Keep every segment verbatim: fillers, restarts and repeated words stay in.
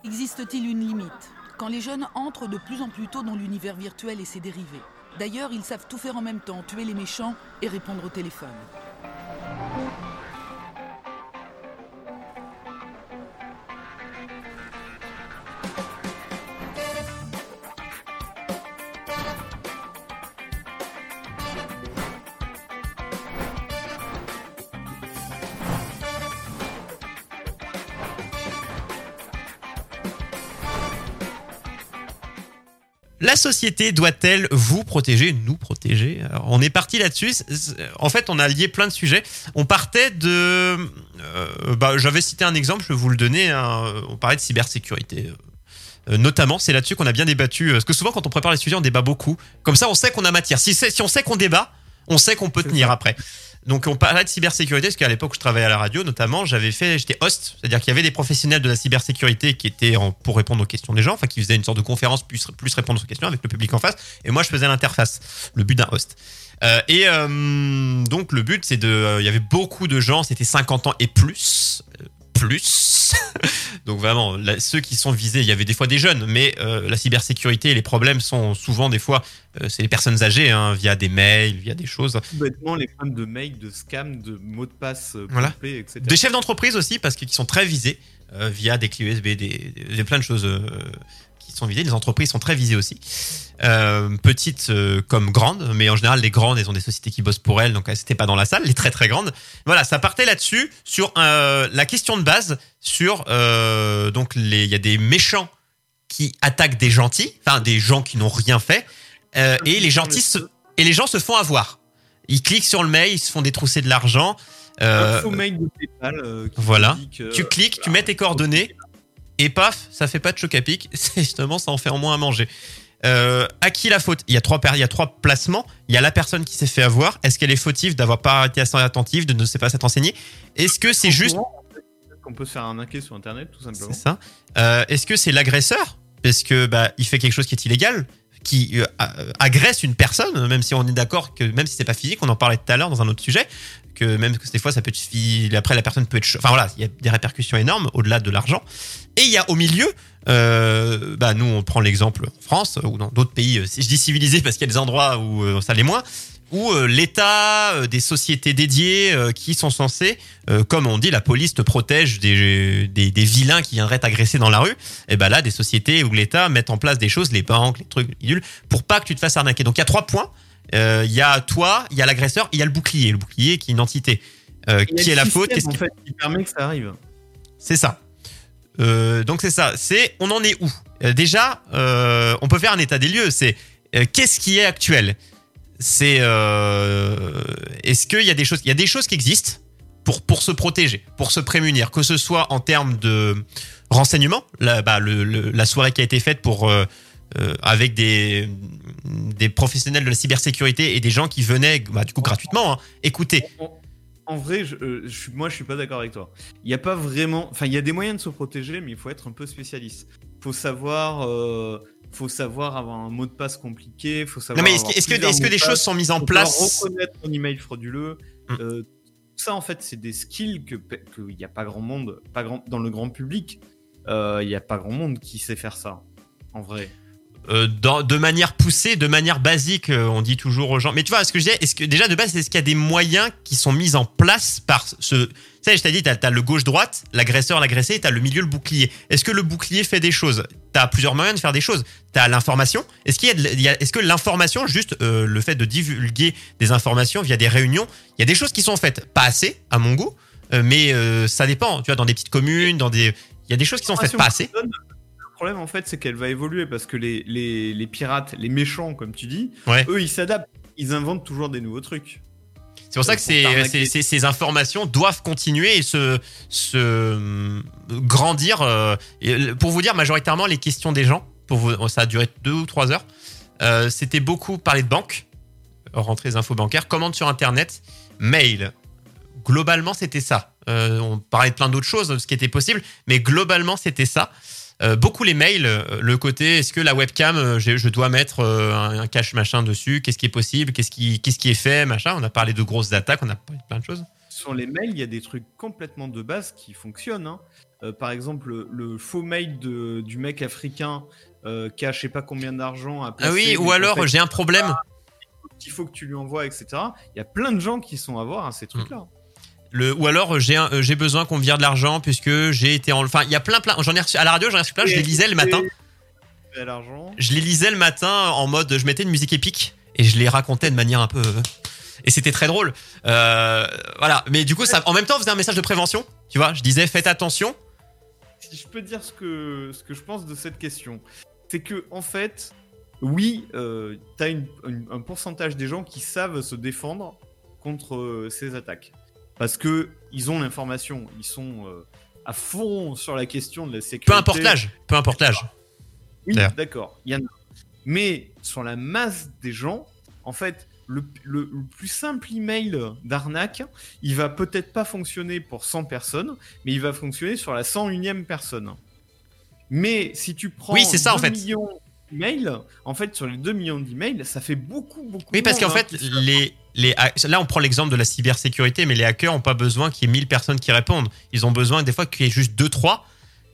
Existe-t-il une limite quand les jeunes entrent de plus en plus tôt dans l'univers virtuel et ses dérivés? D'ailleurs, ils savent tout faire en même temps, tuer les méchants et répondre au téléphone. La société doit-elle vous protéger, nous protéger? Alors, on est parti là-dessus. En fait, on a lié plein de sujets. On partait de... Euh, bah, j'avais cité un exemple, je vais vous le donner. Hein. On parlait de cybersécurité. Euh, notamment, c'est là-dessus qu'on a bien débattu. Parce que souvent, quand on prépare les sujets, on débat beaucoup. Comme ça, on sait qu'on a matière. Si, si on sait qu'on débat, on sait qu'on peut c'est tenir ça. Après. Donc, on parlait de cybersécurité, parce qu'à l'époque où je travaillais à la radio, notamment, j'avais fait, j'étais host, c'est-à-dire qu'il y avait des professionnels de la cybersécurité qui étaient en, pour répondre aux questions des gens, enfin, qui faisaient une sorte de conférence plus, plus répondre aux questions avec le public en face, et moi, je faisais l'interface, le but d'un host. Euh, et euh, donc, le but, c'est de, euh, il y avait beaucoup de gens, c'était cinquante ans et plus, euh, plus. Donc vraiment, là, ceux qui sont visés, il y avait des fois des jeunes, mais euh, la cybersécurité et les problèmes sont souvent des fois, euh, c'est les personnes âgées, hein, via des mails, via des choses. Bêtement, les problèmes de mails, de scams, de mots de passe euh, voilà. complets, et cetera. Des chefs d'entreprise aussi, parce qu'ils sont très visés euh, via des clés U S B, des, des, des plein de choses euh, qui sont visées. Les entreprises sont très visées aussi. Euh, petites euh, comme grandes, mais en général les grandes, elles ont des sociétés qui bossent pour elles, donc elles n'étaient pas dans la salle. Les très très grandes, voilà, ça partait là-dessus sur euh, la question de base sur euh, donc les, il y a des méchants qui attaquent des gentils, enfin des gens qui n'ont rien fait, euh, et les gentils se, et les gens se font avoir. Ils cliquent sur le mail, ils se font détrousser de l'argent. Euh, un faux mail de PayPal. Euh, qui voilà. Que, tu cliques, bah, tu mets tes coordonnées. Et paf, ça fait pas de choc à pic. C'est justement, ça en fait en moins à manger. Euh, à qui la faute? Il y a trois, il y a trois placements. Il y a la personne qui s'est fait avoir. Est-ce qu'elle est fautive d'avoir pas été assez attentive, de ne pas s'être renseignée? Est-ce que c'est juste... qu'on peut se faire arnaquer sur Internet, tout simplement. C'est ça. Euh, est-ce que c'est l'agresseur? Parce que bah, il fait quelque chose qui est illégal, qui euh, agresse une personne, même si on est d'accord que même si c'est pas physique, on en parlait tout à l'heure dans un autre sujet, que même que des fois ça peut être, après la personne peut être, enfin voilà, il y a des répercussions énormes au-delà de l'argent. Et il y a au milieu, euh, bah nous on prend l'exemple en France ou dans d'autres pays, je dis civilisés parce qu'il y a des endroits où euh, ça l'est moins, où euh, l'État, euh, des sociétés dédiées euh, qui sont censées, euh, comme on dit, la police te protège des, des, des vilains qui viendraient t'agresser dans la rue. Et ben là, des sociétés où l'État met en place des choses, les banques, les trucs bidules, pour pas que tu te fasses arnaquer. Donc il y a trois points. Il euh, y a toi, il y a l'agresseur, il y a le bouclier. Le bouclier qui est une entité. Euh, qui est la faute? Qu'est-ce en qui... fait, qui permet que ça arrive. C'est ça. Euh, donc c'est ça. C'est on en est où? euh, Déjà, euh, on peut faire un état des lieux. C'est euh, qu'est-ce qui est actuel? C'est euh, est-ce qu'il y a des choses? Il y a des choses qui existent pour pour se protéger, pour se prémunir, que ce soit en termes de renseignement. La, bah, le, le, la soirée qui a été faite pour euh, euh, avec des des professionnels de la cybersécurité et des gens qui venaient bah, du coup gratuitement hein, écouter. En vrai, je, euh, je, moi, je suis pas d'accord avec toi. Il y a pas vraiment, enfin, il y a des moyens de se protéger, mais il faut être un peu spécialiste. Faut savoir, euh, faut savoir avoir un mot de passe compliqué. Faut savoir. Non mais est-ce, est-ce que est-ce que des choses sont mises en place? Reconnaître un email frauduleux. Hum. Euh, tout ça, en fait, c'est des skills que qu'il y a pas grand monde, pas grand dans le grand public. Euh, il y a pas grand monde qui sait faire ça. En vrai. Euh, dans, de manière poussée, de manière basique, euh, on dit toujours aux gens. Mais tu vois, ce que je disais, est-ce que déjà de base, est-ce qu'il y a des moyens qui sont mis en place par ce... Tu sais, je t'ai dit, t'as, t'as le gauche-droite, l'agresseur, l'agressé, et t'as le milieu, le bouclier. Est-ce que le bouclier fait des choses? T'as plusieurs moyens de faire des choses. T'as l'information. Est-ce qu'il y a, de, il y a est-ce que l'information, juste euh, le fait de divulguer des informations via des réunions, il y a des choses qui sont faites, pas assez à mon goût, euh, mais euh, ça dépend. Tu vois, dans des petites communes, dans des, il y a des choses qui sont faites pas assez. Le problème, en fait, c'est qu'elle va évoluer parce que les, les, les pirates, les méchants, comme tu dis, ouais. eux, ils s'adaptent. Ils inventent toujours des nouveaux trucs. C'est pour ça que ces, ces, ces, ces informations doivent continuer et se, se grandir. Euh, et pour vous dire, majoritairement, les questions des gens, pour vous, ça a duré deux ou trois heures, euh, c'était beaucoup parler de banque, rentrer les infos bancaires, commandes sur Internet, mail. Globalement, c'était ça. Euh, on parlait de plein d'autres choses, ce qui était possible, mais globalement, c'était ça. Euh, beaucoup les mails, euh, le côté est-ce que la webcam, euh, je, je dois mettre euh, un, un cache machin dessus, qu'est-ce qui est possible, qu'est-ce qui, qu'est-ce qui est fait, machin. On a parlé de grosses attaques, on a parlé de plein de choses. Sur les mails, il y a des trucs complètement de base qui fonctionnent. Hein. euh, par exemple, le, le faux mail de, du mec africain euh, qui a je sais pas combien d'argent à placer. Ah oui, ou alors fait, j'ai un problème. Il faut que tu lui envoies, et cetera. Il y a plein de gens qui sont à voir à ces trucs-là. Mmh. Le, ou alors j'ai un, j'ai besoin qu'on me vire de l'argent puisque j'ai été en... Enfin, il y a plein, plein... J'en ai reçu, à la radio, j'en ai reçu plein, je les lisais le matin. Je les lisais le matin en mode... Je mettais une musique épique et je les racontais de manière un peu... Et c'était très drôle. Euh, voilà. Mais du coup, ça, en même temps, faisait un message de prévention. Tu vois, je disais, faites attention. Si je peux dire ce que, ce que je pense de cette question, c'est que, en fait, oui, euh, tu as une, une, un pourcentage des gens qui savent se défendre contre euh, ces attaques. Parce qu'ils ont l'information. Ils sont euh, à fond sur la question de la sécurité. Peu importe l'âge. Peu importe l'âge. Oui, d'ailleurs. D'accord. Il y en a. Mais sur la masse des gens, en fait... Le, le, le plus simple email d'arnaque, il va peut-être pas fonctionner pour cent personnes, mais il va fonctionner sur la cent unième personne. Mais si tu prends oui, c'est ça, deux en fait. millions d'emails, en fait, sur les deux millions d'emails, ça fait beaucoup, beaucoup. Oui, parce qu'en hein, fait, les, les, là, on prend l'exemple de la cybersécurité, mais les hackers n'ont pas besoin qu'il y ait mille personnes qui répondent. Ils ont besoin, des fois, qu'il y ait juste deux trois.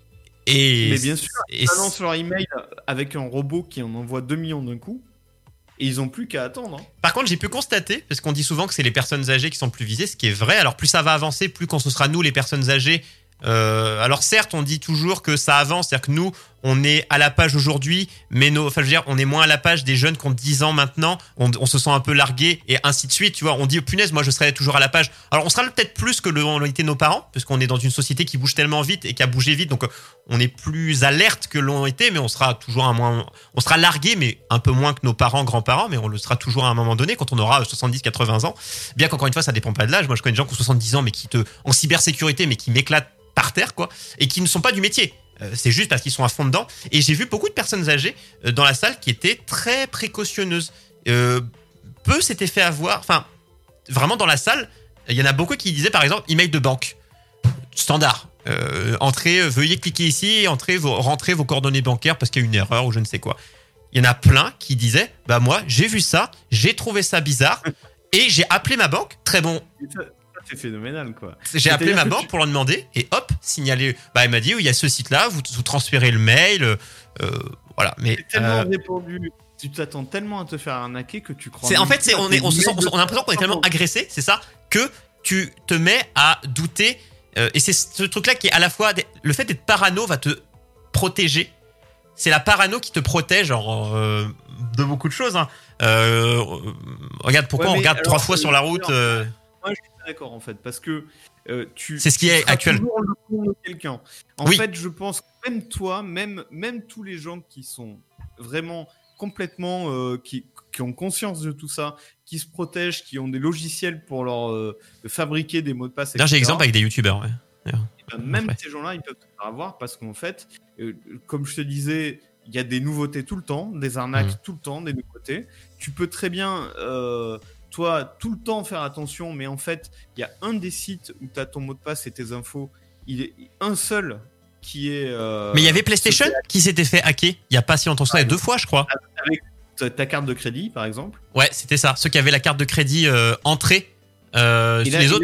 Et mais bien sûr, ils balancent leur email avec un robot qui en envoie deux millions d'un coup. Et ils n'ont plus qu'à attendre. Hein. Par contre, j'ai pu constater, parce qu'on dit souvent que c'est les personnes âgées qui sont plus visées, ce qui est vrai. Alors, plus ça va avancer, plus quand ce sera nous, les personnes âgées. Euh, alors, certes, on dit toujours que ça avance, c'est-à-dire que nous, on est à la page aujourd'hui, mais nos, enfin, je veux dire, on est moins à la page des jeunes qui ont dix ans maintenant. On, on se sent un peu largué et ainsi de suite. Tu vois, on dit, punaise, moi, je serai toujours à la page. Alors, on sera peut-être plus que l'ont été nos parents, parce qu'on est dans une société qui bouge tellement vite et qui a bougé vite. Donc, on est plus alerte que l'ont été, mais on sera toujours un moins, on sera largué, mais un peu moins que nos parents, grands-parents, mais on le sera toujours à un moment donné quand on aura soixante-dix, quatre-vingts ans. Bien qu'encore une fois, ça dépend pas de l'âge. Moi, je connais des gens qui ont soixante-dix ans, mais qui te, en cybersécurité, mais qui m'éclatent par terre, quoi, et qui ne sont pas du métier. Euh, c'est juste parce qu'ils sont à fond dedans. Et j'ai vu beaucoup de personnes âgées euh, dans la salle qui étaient très précautionneuses. Euh, peu s'étaient fait avoir. Enfin, vraiment dans la salle, il y en a beaucoup qui disaient par exemple email de banque standard. Euh, entrez, veuillez cliquer ici, entrez, vos, rentrez vos coordonnées bancaires parce qu'il y a une erreur ou je ne sais quoi. Il y en a plein qui disaient bah moi j'ai vu ça, j'ai trouvé ça bizarre et j'ai appelé ma banque. Très bon. C'est phénoménal, quoi. J'ai C'est appelé ma que banque tu... pour leur demander et hop, signalé. Bah, elle m'a dit, oui, il y a ce site-là, vous, vous transférez le mail. Euh, voilà. Mais, c'est tellement euh... répandu. Tu t'attends tellement à te faire arnaquer que tu crois. C'est, en fait, c'est, on, est, on, se sent, on a l'impression qu'on est tellement agressé, c'est ça, que tu te mets à douter. Euh, et c'est ce truc-là qui est à la fois. Des, le fait d'être parano va te protéger. C'est la parano qui te protège genre, euh, de beaucoup de choses. Hein. Euh, regarde pourquoi ouais, on regarde alors, trois fois sur la route. Euh... Moi, je suis d'accord en fait, parce que euh, tu. C'est ce qui est actuel. Toujours le con de quelqu'un. En oui. fait, je pense que même toi, même même tous les gens qui sont vraiment complètement, euh, qui qui ont conscience de tout ça, qui se protègent, qui ont des logiciels pour leur euh, fabriquer des mots de passe. Là, j'ai exemple avec des youtubeurs. Ouais. Ben, même ouais. Ces gens-là, ils peuvent te faire avoir parce qu'en fait, euh, comme je te disais, il y a des nouveautés tout le temps, des arnaques mmh. tout le temps, des nouveautés. Tu peux très bien, euh, toi, tout le temps faire attention, mais en fait, il y a un des sites où tu as ton mot de passe et tes infos, il est un seul qui est... Euh, mais il y avait PlayStation qui s'était fait hacker il n'y a pas si longtemps que ça, ah, deux fois, je crois. Avec ta carte de crédit, par exemple. Ouais, c'était ça. Ceux qui avaient la carte de crédit euh, entrée. Euh, et là, les autres...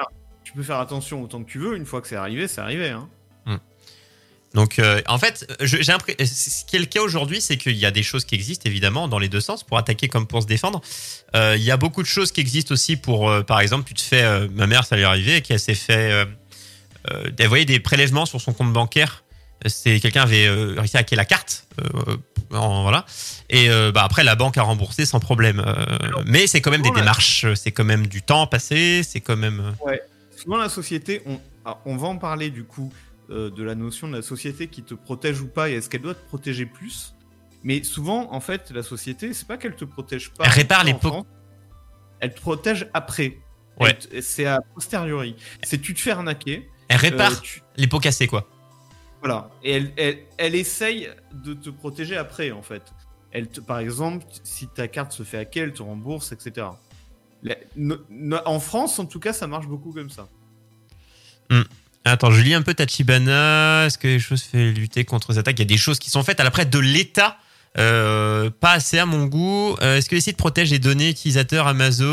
Tu peux faire attention autant que tu veux. Une fois que c'est arrivé, c'est arrivé. Hein. Mmh. Donc, euh, en fait, je, j'ai l'impression, ce qui est le cas aujourd'hui, c'est qu'il y a des choses qui existent, évidemment, dans les deux sens, pour attaquer comme pour se défendre. Euh, il y a beaucoup de choses qui existent aussi pour, euh, par exemple, tu te fais... Euh, ma mère, ça lui est arrivé, qui s'est fait... Euh, euh, vous voyez, des prélèvements sur son compte bancaire. C'est, quelqu'un avait euh, réussi à hacker la carte. Euh, en, voilà. Et euh, bah, après, la banque a remboursé sans problème. Euh, Alors, mais c'est quand même des démarches. C'est quand même du temps passé. C'est quand même... Ouais. Souvent, la société, on, on va en parler du coup euh, de la notion de la société qui te protège ou pas et est-ce qu'elle doit te protéger plus. Mais souvent, en fait, la société, c'est pas qu'elle te protège pas. Elle répare les pots. Elle te protège après. Ouais. Elle, c'est a posteriori. C'est tu te fais arnaquer. Elle répare euh, tu... les pots cassés, quoi. Voilà. Et elle, elle, elle essaye de te protéger après, en fait. Elle te, par exemple, si ta carte se fait hacker, elle te rembourse, et cetera. La, no, no, en France, en tout cas, ça marche beaucoup comme ça. Mmh. Attends, je lis un peu Tachibana. Est-ce que les choses fait lutter contre les attaques ? Il y a des choses qui sont faites à la prête de l'État, euh, pas assez à mon goût. Euh, est-ce que les sites protègent les données utilisateurs Amazon ?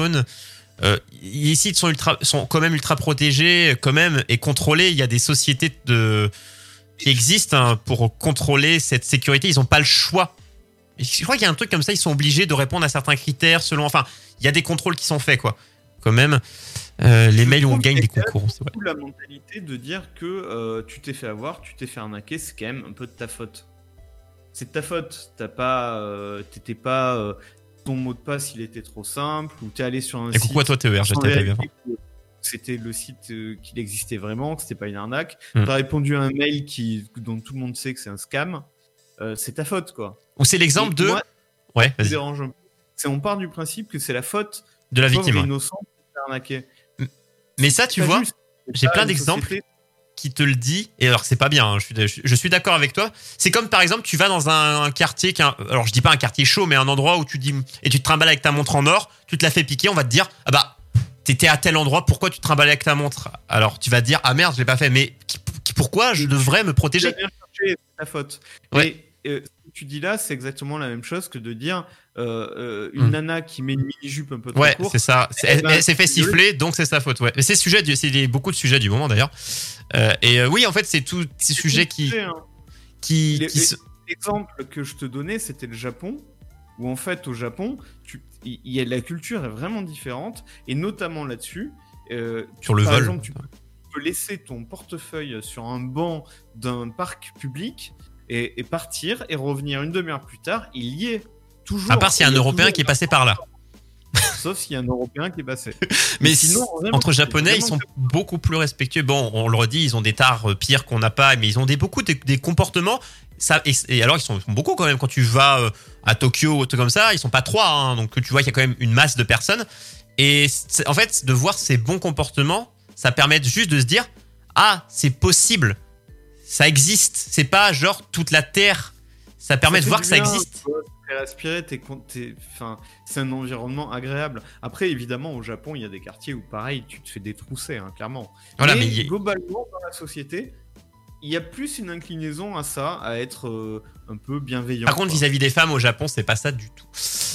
euh, les sites sont ultra, sont quand même ultra protégés, quand même, et contrôlés. Il y a des sociétés de qui existent hein, pour contrôler cette sécurité. Ils n'ont pas le choix. Je crois qu'il y a un truc comme ça. Ils sont obligés de répondre à certains critères selon. Enfin, il y a des contrôles qui sont faits, quoi. Quand même, euh, les mails où on gagne des concours. C'est la mentalité de dire que euh, tu t'es fait avoir, tu t'es fait arnaquer, c'est quand même un peu de ta faute. C'est de ta faute. T'as pas, euh, t'étais pas. Euh, ton mot de passe, il était trop simple, ou t'es allé sur un et site. Et coucou à toi, T E R, j'étais bien. C'était le site euh, qu'il existait vraiment, que c'était pas une arnaque. Hmm. T'as répondu à un mail qui, dont tout le monde sait que c'est un scam. Euh, c'est ta faute, quoi. Ou c'est l'exemple de. Moi, ouais, vas-y. Dérange un peu. C'est on part du principe que c'est la faute de la victime. Innocent qui s'est arnaqué. Mais ça, tu vois, juste. j'ai plein d'exemples société. qui te le dit. Et alors, c'est pas bien. Hein, je suis, je suis d'accord avec toi. C'est comme par exemple, tu vas dans un, un quartier, qui a, alors je dis pas un quartier chaud, mais un endroit où tu dis et tu te trimbales avec ta montre en or, tu te la fais piquer, on va te dire ah bah. T'étais à tel endroit, pourquoi tu te trimballais avec ta montre? Alors tu vas te dire ah merde, je l'ai pas fait, mais qui, qui, pourquoi je devrais me protéger? Tu as bien cherché, c'est ta faute. Ouais. Et euh, ce que tu dis là, c'est exactement la même chose que de dire euh, euh, une mmh. nana qui met une mini-jupe un peu trop ouais, courte. Ouais, c'est ça. C'est, elle, ben, elle s'est fait siffler, donc c'est sa faute. Ouais. Mais c'est sujet, du, c'est des, beaucoup de sujets du moment d'ailleurs. Euh, et euh, oui, en fait, c'est tous ces sujets qui, sujet, hein. qui, les, qui les, se... L'exemple que je te donnais, c'était le Japon. Où en fait, au Japon, tu, y, y a, la culture est vraiment différente, et notamment là-dessus. Euh, sur le par vol. Exemple, tu peux, tu peux laisser ton portefeuille sur un banc d'un parc public et, et partir et revenir une demi-heure plus tard. Il y est toujours. À part s'il y a un Européen qui est passé par là. Sauf s'il y a un Européen qui est passé. Mais, Mais sinon, vraiment, entre Japonais, ils sont que... beaucoup plus respectueux. Bon, on le redit, ils ont des tares pires qu'on n'a pas, mais ils ont des, beaucoup de, des comportements. Ça, et, et alors, ils sont, ils sont beaucoup quand même. Quand tu vas euh, à Tokyo ou truc comme ça, ils sont pas trois. Hein, donc, tu vois qu'il y a quand même une masse de personnes. Et en fait, de voir ces bons comportements, ça permet juste de se dire ah, c'est possible. Ça existe. C'est pas genre toute la Terre. Ça permet ça de voir que bien, ça existe. T'es respirer, t'es, t'es, enfin, c'est un environnement agréable. Après, évidemment, au Japon, il y a des quartiers où, pareil, tu te fais détrousser, hein, clairement. Voilà, mais, mais y... globalement, dans la société, il y a plus une inclinaison à ça, à être euh, un peu bienveillant. Par contre, quoi. Vis-à-vis des femmes au Japon, c'est pas ça du tout.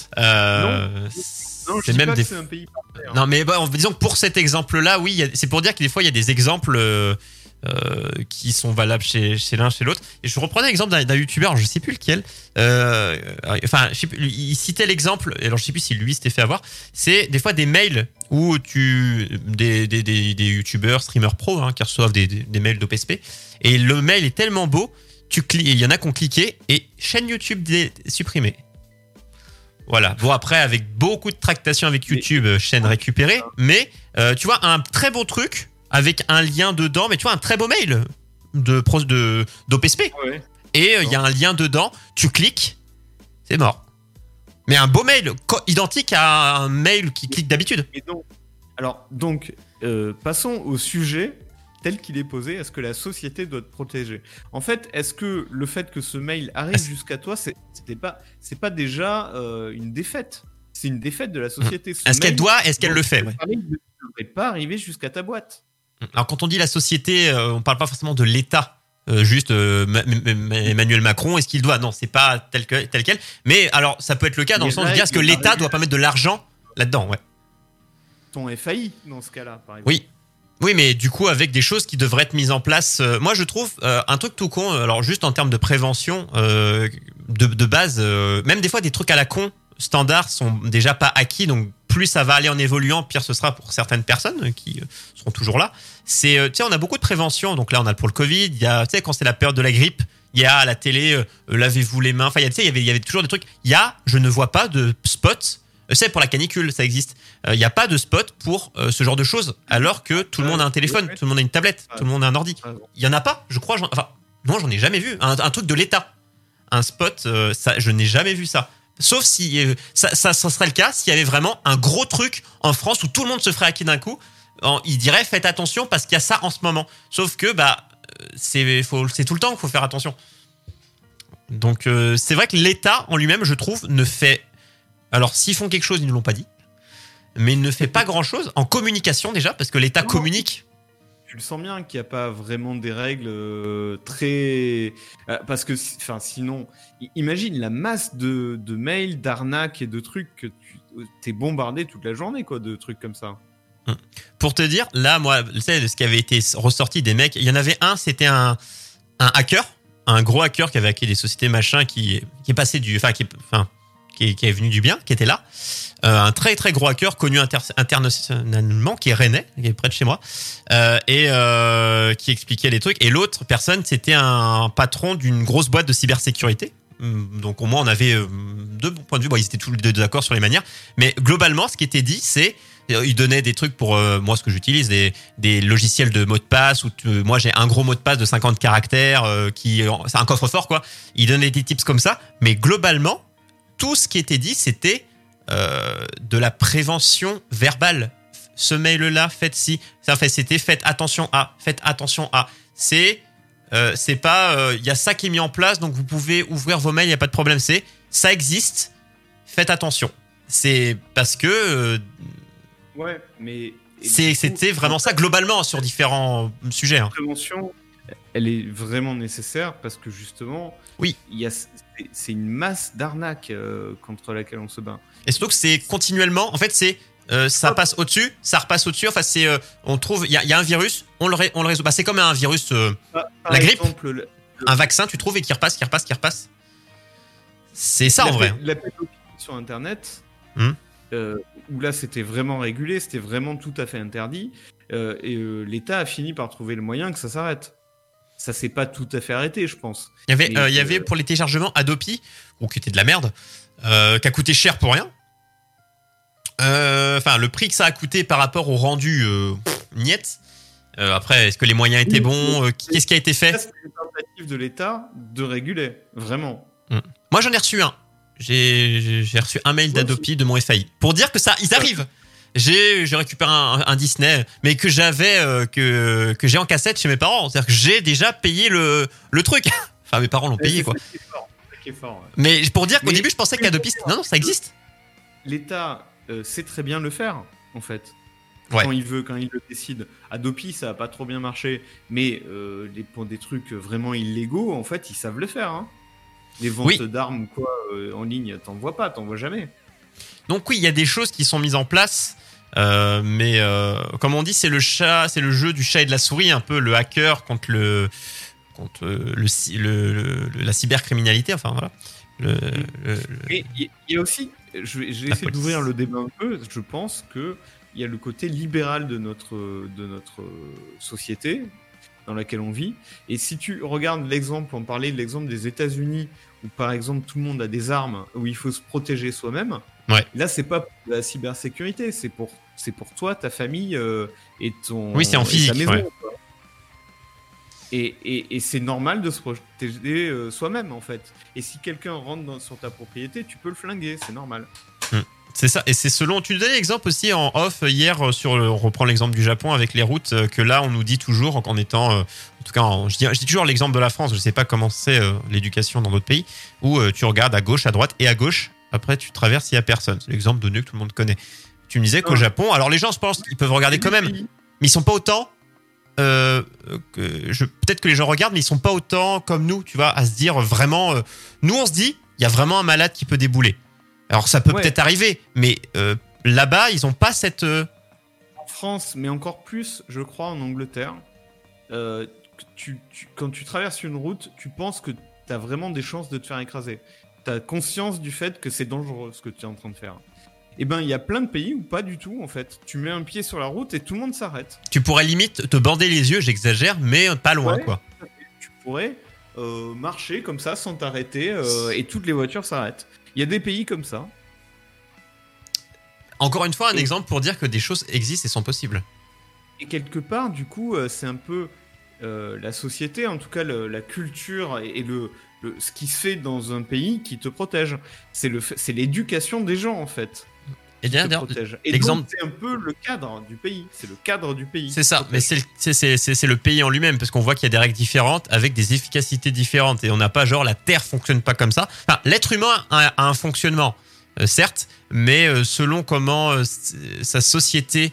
Euh, non, non, je c'est dis même pas des... que c'est un pays parfait. Hein. Non, mais bon, disons que pour cet exemple-là, oui, y a... c'est pour dire que des fois, il y a des exemples euh, euh, qui sont valables chez, chez l'un, chez l'autre. Et je reprenais l'exemple d'un, d'un youtubeur, je sais plus lequel. Euh, enfin, je sais plus, il citait l'exemple, alors je sais plus si lui s'était fait avoir. C'est des fois des mails où tu des des des, des youtubeurs, streamers pro, hein, qui reçoivent des, des, des mails d'O P S P. Et le mail est tellement beau, tu cliques, il y en a qui ont cliqué et chaîne YouTube dé- supprimée. Voilà. Bon, après, avec beaucoup de tractations avec YouTube, mais, chaîne récupérée, mais euh, tu vois, un très beau truc avec un lien dedans, mais tu vois, un très beau mail de, de, d'O P S P. Ouais. Et il euh, y a un lien dedans, tu cliques, c'est mort. Mais un beau mail, co- identique à un mail qui clique d'habitude. Et donc, alors, donc, euh, passons au sujet tel qu'il est posé. Est-ce que la société doit te protéger? En fait, est-ce que le fait que ce mail arrive est-ce... jusqu'à toi, c'est, c'était pas, c'est pas déjà euh, une défaite? C'est une défaite de la société. Ce est-ce qu'elle doit, est-ce qu'elle le fait? Ouais. Il ne devrait pas arriver jusqu'à ta boîte. Alors, quand on dit la société, euh, on parle pas forcément de l'État. Euh, juste euh, ma- ma- Emmanuel Macron, est-ce qu'il doit? Non, c'est pas tel, que, tel quel. Mais alors, ça peut être le cas dans le sens de dire est-ce que l'État doit pas mettre de l'argent là-dedans, ouais. Ton F A I dans ce cas-là, par exemple. Oui. Oui, mais du coup, avec des choses qui devraient être mises en place. Euh, moi, je trouve euh, un truc tout con. Alors, juste en termes de prévention, euh, de, de base, euh, même des fois des trucs à la con standards sont déjà pas acquis. Donc, plus ça va aller en évoluant, pire ce sera pour certaines personnes qui euh, seront toujours là. C'est, euh, tu sais, on a beaucoup de prévention. Donc là, on a pour le Covid. Il y a, tu sais, quand c'est la période de la grippe, il y a à la télé, euh, lavez-vous les mains. Enfin, il y a, tu sais, il y avait, il y avait toujours des trucs. Il y a, je ne vois pas de spot. C'est pour la canicule, ça existe. Il euh, n'y a pas de spot pour euh, ce genre de choses, alors que tout le monde a un téléphone, tout le monde a une tablette, tout le monde a un ordi. Il y en a pas, je crois. J'en... Enfin, non, j'en ai jamais vu. Un, un truc de l'État, un spot, euh, ça, je n'ai jamais vu ça. Sauf si euh, ça, ça, ça serait le cas s'il y avait vraiment un gros truc en France où tout le monde se ferait hacker d'un coup. En, il dirait faites attention parce qu'il y a ça en ce moment. Sauf que bah c'est, faut, c'est tout le temps qu'il faut faire attention. Donc euh, c'est vrai que l'État en lui-même, je trouve, ne fait. Alors, s'ils font quelque chose, ils ne l'ont pas dit. Mais il ne fait pas grand-chose en communication déjà, parce que l'État non, communique. Je tu le sens bien qu'il n'y a pas vraiment des règles euh, très... euh, parce que, enfin, sinon, i- imagine la masse de, de mails, d'arnaques et de trucs que tu t'es bombardé toute la journée, quoi, de trucs comme ça. Pour te dire, là, moi, tu sais, ce qui avait été ressorti des mecs, il y en avait un, c'était un, un hacker, un gros hacker qui avait hacké des sociétés machin, qui, qui est passé du, enfin, qui, enfin, qui est, qui est venu du bien, qui était là. Euh, un très très gros hacker connu inter- internationalement, qui est rennais, qui est près de chez moi, euh, et euh, qui expliquait les trucs. Et l'autre personne, c'était un patron d'une grosse boîte de cybersécurité. Donc au moins on avait euh, deux points de vue. Bon, ils étaient tous les deux d'accord sur les manières, mais globalement, ce qui était dit, c'est il donnait des trucs pour euh, moi ce que j'utilise, des, des logiciels de mots de passe où tu, moi j'ai un gros mot de passe de cinquante caractères euh, qui c'est un coffre-fort quoi. Il donnait des tips comme ça, mais globalement tout ce qui était dit c'était euh, de la prévention verbale. Ce mail-là, faites ci, ça fait c'était faites attention à, faites attention à. C'est euh, c'est pas il euh, y a ça qui est mis en place donc vous pouvez ouvrir vos mails, il y a pas de problème, c'est ça existe. Faites attention. C'est parce que euh, Ouais, mais c'est, c'était vraiment ça globalement sur différents sujets. La Hein. prévention, elle est vraiment nécessaire parce que justement, Oui. il y a, c'est, c'est une masse d'arnaques euh, contre laquelle on se bat. Et surtout que c'est continuellement. En fait, c'est euh, ça passe au-dessus, ça repasse au-dessus. Enfin, c'est euh, on trouve il y a, y a un virus, on le ré, on le résout. Bah, c'est comme un virus, euh, Par, par la grippe, exemple, le, le, un vaccin, tu trouves et qui repasse, qui repasse, qui repasse. C'est ça en vrai. La pédophilie sur Internet. Hum. Euh, où là c'était vraiment régulé, c'était vraiment tout à fait interdit, euh, et euh, l'État a fini par trouver le moyen que ça s'arrête. Ça s'est pas tout à fait arrêté, je pense. Il y avait, Mais, euh, il y euh, avait pour les téléchargements Adopi, ou qui était de la merde, euh, qui a coûté cher pour rien. Enfin, euh, le prix que ça a coûté par rapport au rendu, euh, pff, niet. Euh, après, est-ce que les moyens étaient bons euh, Qu'est-ce qui a été fait? C'est une tentative de l'État de réguler, vraiment. Hum. Moi, j'en ai reçu un. J'ai, j'ai reçu un mail d'Adopi de mon F A I pour dire que ça, ils arrivent. J'ai, j'ai récupéré un, un Disney, mais que j'avais, euh, que que j'ai en cassette chez mes parents. C'est-à-dire que j'ai déjà payé le le truc. Enfin, mes parents l'ont payé c'est quoi. Ça qui est fort, c'est ça qui est fort, ouais. Mais pour dire qu'au Mais- début, je pensais qu'Adopi, non, non, ça existe. L'État euh, sait très bien le faire, en fait. Ouais. Quand il veut, quand il le décide. Adopi, ça a pas trop bien marché, mais euh, les, pour des trucs vraiment illégaux, en fait, ils savent le faire. Hein. Les ventes Oui. d'armes ou quoi euh, en ligne, t'en vois pas, t'en vois jamais. Donc oui, il y a des choses qui sont mises en place, euh, mais euh, comme on dit, c'est le chat, c'est le jeu du chat et de la souris, un peu le hacker contre le contre euh, le, ci- le, le- le- la cybercriminalité. Enfin voilà. Le, le- le- Et il y, y a aussi, je vais, je vais La essayer police. d'ouvrir le débat un peu. Je pense que il y a le côté libéral de notre de notre société dans laquelle on vit. Et si tu regardes l'exemple, on parlait de l'exemple des États-Unis, où par exemple tout le monde a des armes, où il faut se protéger soi-même. Ouais. Là, c'est pas pour la cybersécurité, c'est pour c'est pour toi, ta famille euh, et ton Oui, c'est en et ta physique, maison, ouais. quoi. Et, et, et c'est normal de se protéger euh, soi-même en fait. Et si quelqu'un rentre dans, sur ta propriété, tu peux le flinguer, c'est normal. C'est ça, et c'est selon. Tu nous donnais l'exemple aussi en off hier sur. Le, on reprend l'exemple du Japon avec les routes euh, que là on nous dit toujours en, en étant, euh, en tout cas, en- je, dis, je dis toujours l'exemple de la France. Je sais pas comment c'est euh, l'éducation dans d'autres pays où euh, tu regardes à gauche, à droite et à gauche. Après tu traverses, il y a personne. C'est l'exemple donné que tout le monde connaît. Tu me disais qu'au Ouais. Japon, alors les gens, je pense, ils peuvent regarder quand même, mais ils sont pas autant. Euh, que je, peut-être que les gens regardent, mais ils sont pas autant comme nous, tu vois, à se dire vraiment. Euh, nous, on se dit, il y a vraiment un malade qui peut débouler. Alors ça peut Ouais. peut-être arriver, mais euh, là-bas, ils ont pas cette. euh, En France, mais encore plus, je crois, en Angleterre, euh, tu, tu- quand tu traverses une route, tu penses que tu as vraiment des chances de te faire écraser. Tu as conscience du fait que c'est dangereux ce que tu es en train de faire. Eh ben, il y a plein de pays où pas du tout, en fait. Tu mets un pied sur la route et tout le monde s'arrête. Tu pourrais limite te bander les yeux, j'exagère, mais pas loin, Ouais. quoi. Tu pourrais euh, marcher comme ça sans t'arrêter euh, et toutes les voitures s'arrêtent. Il y a des pays comme ça. Encore une fois, un Et- exemple pour dire que des choses existent et sont possibles. Et quelque part, du coup, euh, c'est un peu euh, la société, en tout cas le- la culture et, et le, le- ce qui se fait dans un pays qui te protège. C'est le, fait- c'est l'éducation des gens, en fait. Et qui te d'ailleurs, protège. Et l'exemple- donc, c'est un peu le cadre du pays. C'est le cadre du pays. c'est qui ça, protège. mais c'est le, c'est, c'est, c'est- c'est le pays en lui-même, parce qu'on voit qu'il y a des règles différentes avec des efficacités différentes, et on n'a pas genre la Terre fonctionne pas comme ça. Enfin, l'être humain a, a un fonctionnement, euh, certes, mais euh, selon comment euh, c- sa société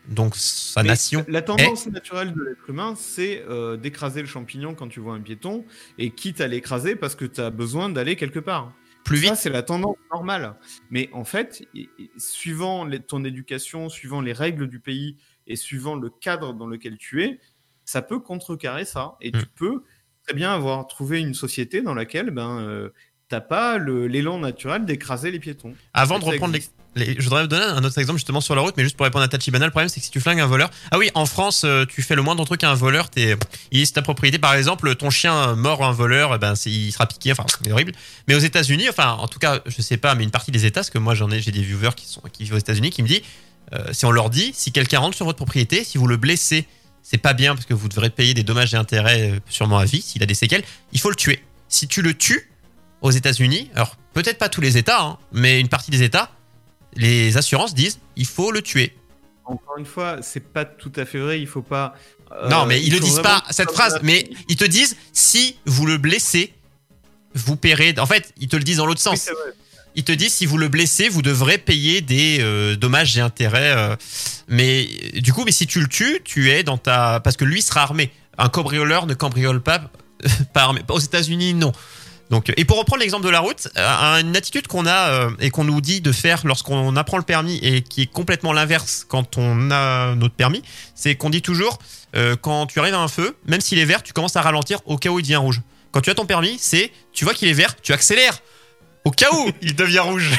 donc sa Mais nation. La tendance est... naturelle de l'être humain, c'est euh, d'écraser le champignon quand tu vois un piéton, et quitte à l'écraser parce que tu as besoin d'aller quelque part. Plus vite. Ça, c'est la tendance normale. Mais en fait, suivant les, ton éducation, suivant les règles du pays et suivant le cadre dans lequel tu es, ça peut contrecarrer ça. Et mmh. tu peux très bien avoir trouvé une société dans laquelle ben, euh, tu n'as pas le, l'élan naturel d'écraser les piétons. Avant de reprendre les... Les, je voudrais vous donner un autre exemple justement sur la route, mais juste pour répondre à Tachibana, le problème c'est que si tu flingues un voleur, ah oui, en France, euh, tu fais le moindre truc à un voleur, t'es, il est ta propriété. Par exemple, ton chien mord un voleur, eh ben c'est, il sera piqué, enfin c'est horrible. Mais aux États-Unis, enfin en tout cas, je sais pas, mais une partie des États, parce que moi j'en ai, j'ai des viewers qui sont qui vivent aux États-Unis, qui me disent, euh, si on leur dit, si quelqu'un rentre sur votre propriété, si vous le blessez, c'est pas bien parce que vous devrez payer des dommages et intérêts euh, sûrement à vie s'il a des séquelles. Il faut le tuer. Si tu le tues aux États-Unis, alors peut-être pas tous les États, hein, mais une partie des États. Les assurances disent il faut le tuer. Encore une fois, c'est pas tout à fait vrai. Il faut pas. Euh, non, mais ils le disent pas cette phrase. La... Mais ils te disent si vous le blessez, vous paierez. En fait, ils te le disent dans l'autre sens. Oui, ils te disent si vous le blessez, vous devrez payer des euh, dommages et intérêts. Euh, mais du coup, mais si tu le tues, tu es dans ta parce que lui sera armé. Un cambrioleur ne cambriole pas pas armé. Aux États-Unis, non. Donc, et pour reprendre l'exemple de la route, une attitude qu'on a euh, et qu'on nous dit de faire lorsqu'on apprend le permis et qui est complètement l'inverse quand on a notre permis, c'est qu'on dit toujours euh, quand tu arrives à un feu, même s'il est vert, tu commences à ralentir au cas où il devient rouge. Quand tu as ton permis, c'est tu vois qu'il est vert, tu accélères au cas où il devient rouge.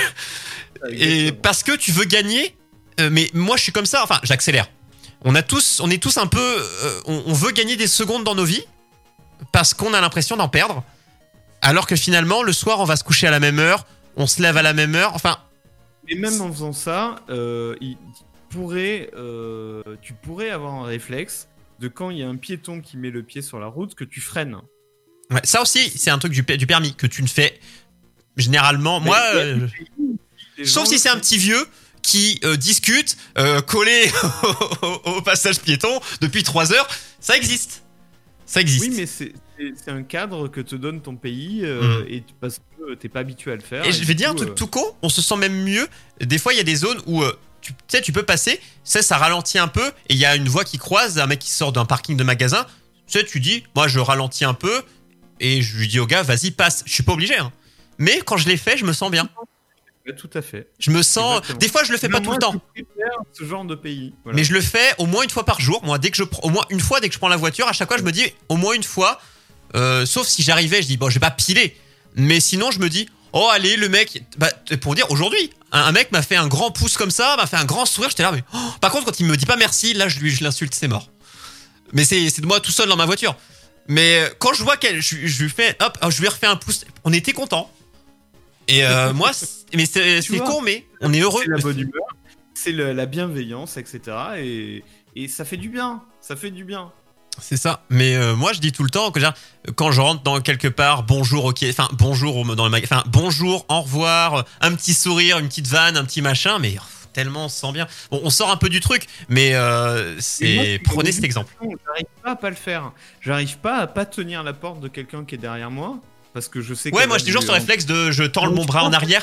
Et parce que tu veux gagner, euh, mais moi je suis comme ça, enfin j'accélère. On a tous, on est tous un peu, euh, on, on veut gagner des secondes dans nos vies parce qu'on a l'impression d'en perdre. Alors que finalement, le soir, on va se coucher à la même heure, on se lève à la même heure, enfin... Mais même en faisant ça, euh, il pourrait, euh, tu pourrais avoir un réflexe de quand il y a un piéton qui met le pied sur la route, que tu freines. Ouais, ça aussi, c'est un truc du, du permis, que tu ne fais généralement... Mais moi, euh, sauf si c'est un petit vieux qui euh, discute, euh, collé au, au, au passage piéton depuis trois heures, ça existe. Ça existe. Oui, mais c'est... C'est un cadre que te donne ton pays euh, mmh. et parce que t'es pas habitué à le faire. Et, et je vais dire un truc euh... tout con, on se sent même mieux. Des fois, il y a des zones où euh, tu sais, tu peux passer, ça, ça ralentit un peu et il y a une voie qui croise, un mec qui sort d'un parking de magasin. Tu sais, tu dis, moi, je ralentis un peu et je lui dis au gars, vas-y, passe. Je suis pas obligé, hein. Mais quand je l'ai fait, je me sens bien. Tout à fait. Je me sens. Exactement. Des fois, je le fais mais pas moi, tout le temps. Je préfère ce genre de pays. Voilà. Mais je le fais au moins une fois par jour. Moi, dès que je au moins une fois dès que je prends la voiture, à chaque fois, je me dis au moins une fois. Euh, sauf si j'arrivais, je dis bon, je vais pas piler, mais sinon je me dis oh allez le mec, bah, pour dire aujourd'hui, un, un mec m'a fait un grand pouce comme ça, m'a fait un grand sourire, j'étais là mais oh. Par contre quand il me dit pas merci, là je lui je l'insulte, c'est mort. Mais c'est c'est de moi tout seul dans ma voiture. Mais quand je vois qu'elle, je, je lui fais hop, je lui refais un pouce, on était content. Et euh, moi, c'est, mais c'est, c'est con, mais on est heureux. C'est la bonne humeur, c'est le, la bienveillance, et cetera. Et et ça fait du bien, ça fait du bien. C'est ça. Mais euh, moi, je dis tout le temps que quand je rentre dans quelque part, bonjour, ok, enfin bonjour dans le magasin, enfin bonjour, au revoir, un petit sourire, une petite vanne, un petit machin, mais pff, tellement on se sent bien. Bon, on sort un peu du truc, mais euh, c'est moi, prenez cet exemple. J'arrive pas à pas le faire. J'arrive pas à pas tenir la porte de quelqu'un qui est derrière moi parce que je sais. Ouais, moi j'ai toujours ce réflexe de je tends mon bras en arrière.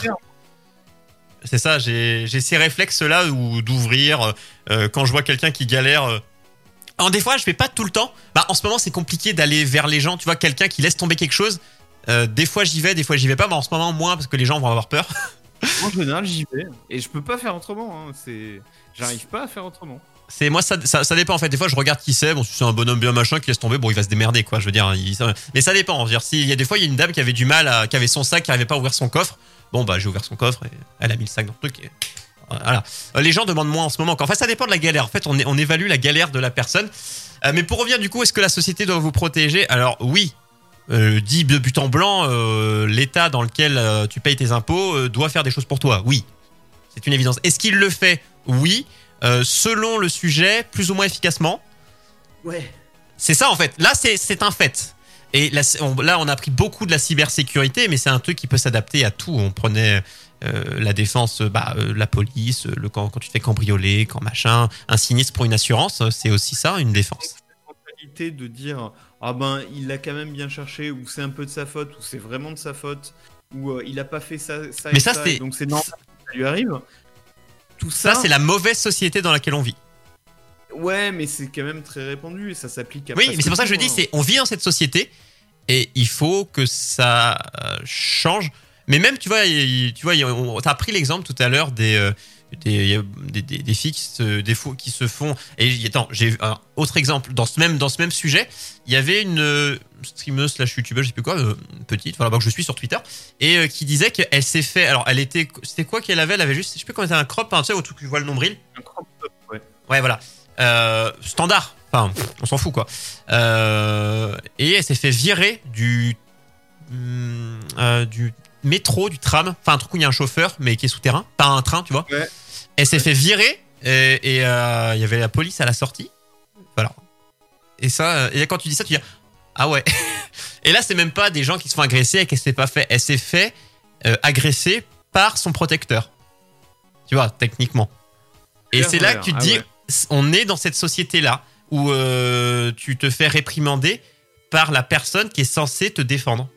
C'est ça, j'ai j'ai ces réflexes là ou d'ouvrir euh, quand je vois quelqu'un qui galère. Euh, Alors des fois je fais pas tout le temps. Bah en ce moment c'est compliqué d'aller vers les gens. Tu vois quelqu'un qui laisse tomber quelque chose. Euh, des fois j'y vais, des fois j'y vais pas. Mais en ce moment moins parce que les gens vont avoir peur. En général j'y vais et je peux pas faire autrement. Hein. C'est, j'arrive pas à faire autrement. C'est moi ça, ça ça dépend en fait. Des fois je regarde qui c'est. Bon si c'est un bonhomme bien machin qui laisse tomber, bon il va se démerder quoi. Je veux dire. Il, ça, mais ça dépend. Je veux dire s'il y a des fois il y a une dame qui avait du mal à, qui avait son sac, qui arrivait pas à ouvrir son coffre. Bon bah j'ai ouvert son coffre et elle a mis le sac dans le truc. Et... Voilà. Les gens demandent moins en ce moment. Enfin, ça dépend de la galère. En fait, on, est, on évalue la galère de la personne. Euh, mais pour revenir du coup, est-ce que la société doit vous protéger ? Alors oui, euh, dit de but en blanc, euh, l'État dans lequel euh, tu payes tes impôts euh, doit faire des choses pour toi. Oui, c'est une évidence. Est-ce qu'il le fait ? Oui, euh, selon le sujet, plus ou moins efficacement. Ouais. C'est ça en fait. Là, c'est, c'est un fait. Et là on, là, on a pris beaucoup de la cybersécurité, mais c'est un truc qui peut s'adapter à tout. On prenait... Euh, la défense, bah, euh, la police, le, quand, quand tu te fais cambrioler, quand machin, un sinistre pour une assurance, c'est aussi ça, une défense. La mentalité de dire ah ben il l'a quand même bien cherché, ou c'est un peu de sa faute, ou c'est vraiment de sa faute, ou euh, il a pas fait ça, ça mais et ça, ça, c'est... donc c'est normal que ça lui arrive. Tout ça, ça, c'est la mauvaise société dans laquelle on vit. Ouais, mais c'est quand même très répandu et ça s'applique à Oui, presque mais c'est pour ça que je tout, dis, hein. c'est on vit dans cette société et il faut que ça euh, change. Mais même, tu vois, il- tu vois, il- on- t'as pris l'exemple tout à l'heure des, euh, des, il y a des, des, des filles qui se, des fous qui se font. Et j- attends, j'ai un autre exemple dans ce même dans ce même sujet. Il y avait une euh, streameuse slash youtubeuse, je sais plus quoi, euh, petite, voilà, bah, que je suis sur Twitter, et euh, qui disait qu'elle s'est fait. Alors, elle était, c'était quoi qu'elle avait Elle avait juste, je sais plus comment c'était, un crop, hein, tu sais, où tu vois le nombril. Un crop top, ouais. Ouais, voilà. Euh, standard. Enfin, on s'en fout, quoi. Euh, et elle s'est fait virer du, hum, euh, du métro, du tram. Enfin, un truc où il y a un chauffeur, mais qui est souterrain. Pas un train, tu vois. Ouais. Elle s'est Ouais. fait virer et et, euh, il y avait la police à la sortie. Voilà. Et ça, euh, et là, quand tu dis ça, tu dis ah ouais. Et là, c'est même pas des gens qui se font agresser et qu'elle s'est pas fait. Elle s'est fait euh, agresser par son protecteur. Tu vois, techniquement. Et c'est là que tu te Ah dis, ouais. on est dans cette société-là où euh, tu te fais réprimander par la personne qui est censée te défendre.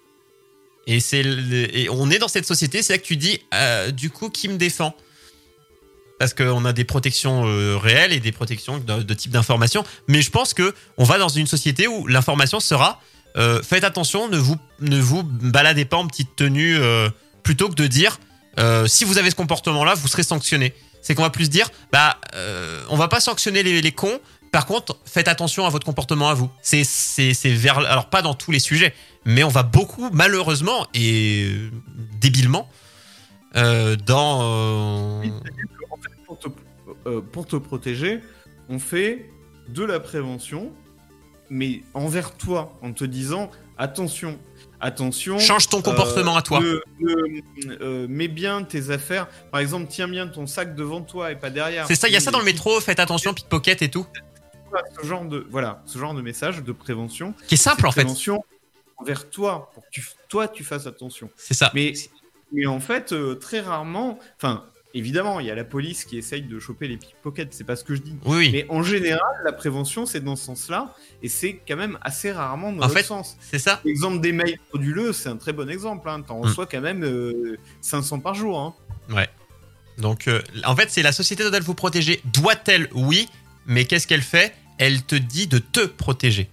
Et, c'est le- et on est dans cette société, c'est là que tu dis, euh, du coup, qui me défend ? Parce qu'on a des protections euh, réelles et des protections de, de type d'information. Mais je pense que on va dans une société où l'information sera euh, faites attention, ne vous, ne vous baladez pas en petite tenue euh, plutôt que de dire euh, si vous avez ce comportement-là, vous serez sanctionné. C'est qu'on va plus dire bah, euh, on va pas sanctionner les, les cons. Par contre, faites attention à votre comportement à vous. C'est, c'est, c'est vers, alors pas dans tous les sujets, mais on va beaucoup, malheureusement et euh, débilement, euh, dans. Euh... Oui, c'est-à-dire qu'en fait, pour te, euh, pour te protéger, on fait de la prévention, mais envers toi, en te disant attention, attention. Change ton comportement euh, à toi. ne- ne- euh, mets bien tes affaires. Par exemple, tiens bien ton sac devant toi et pas derrière. C'est ça, il y a ça dans le Et- métro, faites attention, pickpocket et tout. Ce genre de, voilà, ce genre de message de prévention. Qui est simple C'est en fait. prévention envers toi, pour que tu, toi, tu fasses attention. C'est ça. Mais, mais en fait, euh, très rarement, enfin, évidemment, il y a la police qui essaye de choper les pickpockets, c'est pas ce que je dis. Oui, oui. Mais en général, la prévention, c'est dans ce sens-là, et c'est quand même assez rarement dans En l'autre fait, sens. c'est ça. L'exemple des mails frauduleux, c'est un très bon exemple. Hein. T'en Mm. reçois quand même euh, cinq cents par jour. Hein. Ouais. Donc, euh, en fait, c'est la société doit-elle vous protéger ? Doit-elle ? Oui. Mais qu'est-ce qu'elle fait ? Elle te dit de te protéger.